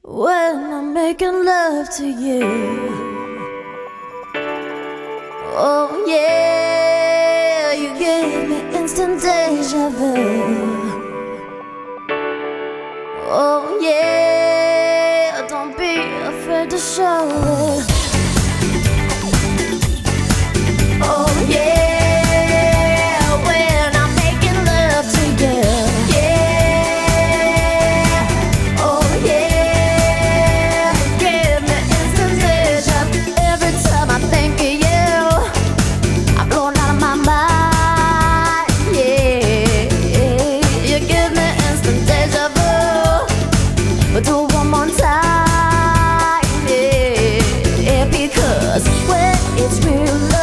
When I'm making love to you, oh yeah, you give me instant deja vu. Oh yeah, don't be afraid to show it. Oh yeah, when I'm making love to you, yeah. Oh yeah, give me instant deja vu. Every time I think of you, I'm blown out of my mind. Yeah, you give me instant deja vu. But do it one more time, yeah, because when it's real.